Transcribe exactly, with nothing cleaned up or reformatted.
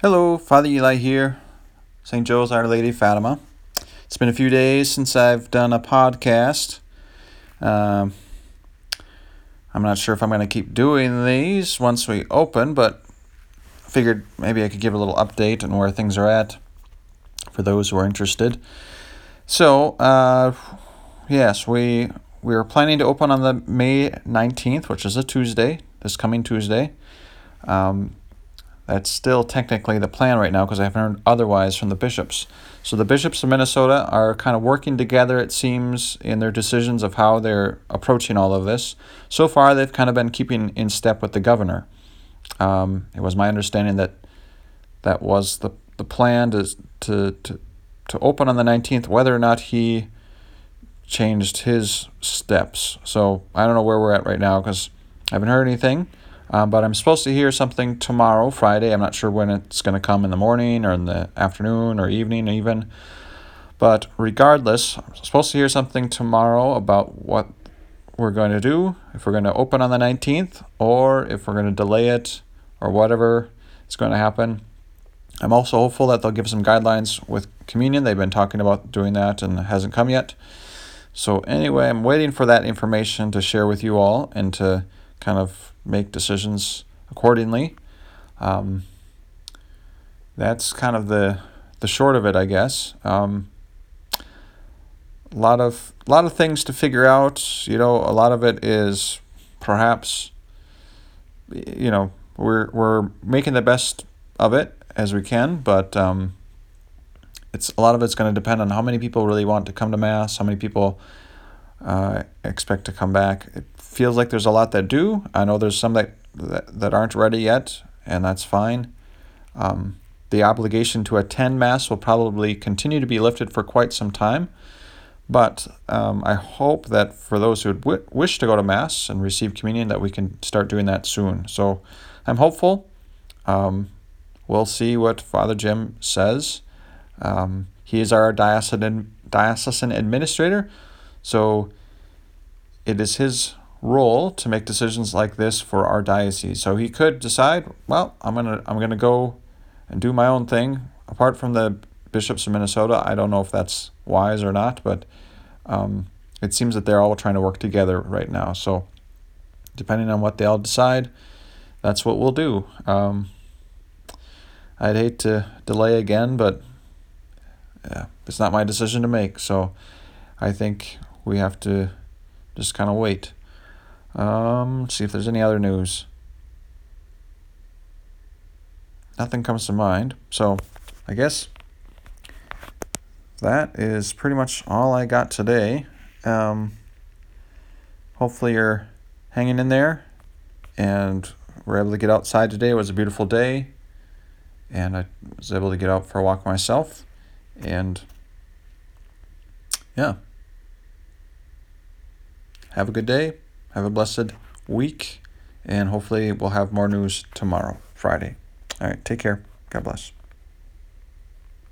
Hello, Father Eli here, Saint Joe's Our Lady Fatima. It's been a few days since I've done a podcast. Um, I'm not sure if I'm going to keep doing these once we open, but I figured maybe I could give a little update on where things are at for those who are interested. So, uh, yes, we we are planning to open on the May nineteenth, which is a Tuesday, this coming Tuesday. Um, That's still technically the plan right now because I haven't heard otherwise from the bishops. So the bishops of Minnesota are kind of working together, it seems, in their decisions of how they're approaching all of this. So far, they've kind of been keeping in step with the governor. Um, it was my understanding that that was the, the plan to, to, to, to open on the nineteenth, whether or not he changed his steps. So I don't know where we're at right now because I haven't heard anything. Um, but I'm supposed to hear something tomorrow, Friday. I'm not sure when it's going to come, in the morning or in the afternoon or evening even. But regardless, I'm supposed to hear something tomorrow about what we're going to do, if we're going to open on the nineteenth or if we're going to delay it or whatever is going to happen. I'm also hopeful that they'll give some guidelines with communion. They've been talking about doing that and it hasn't come yet. So anyway, I'm waiting for that information to share with you all and to kind of make decisions accordingly. Um, that's kind of the the short of it, I guess. Um, a lot of a lot of things to figure out. You know, a lot of it is perhaps, you know, we're we're making the best of it as we can, but um, it's a lot of it's going to depend on how many people really want to come to Mass, how many people uh, expect to come back. It feels like there's a lot that do. I know there's some that that, that aren't ready yet, and that's fine. Um, the obligation to attend Mass will probably continue to be lifted for quite some time, but um, I hope that for those who w- wish to go to Mass and receive communion, that we can start doing that soon. So I'm hopeful. Um, we'll see what Father Jim says. Um, he is our diocesan, diocesan administrator, so it is his role to make decisions like this for our diocese. So he could decide, well, I'm gonna I'm gonna go and do my own thing apart from the bishops of Minnesota. I don't know if that's wise or not, but um, it seems that they're all trying to work together right now. So depending on what they all decide, that's what we'll do. Um, I'd hate to delay again, but yeah, it's not my decision to make. So I think we have to just kind of wait. Um, see if there's any other news. Nothing comes to mind. So I guess that is pretty much all I got today. Um, hopefully you're hanging in there and we're able to get outside today. It was a beautiful day and I was able to get out for a walk myself. And yeah, have a good day. Have a blessed week, and hopefully we'll have more news tomorrow, Friday. All right, take care. God bless.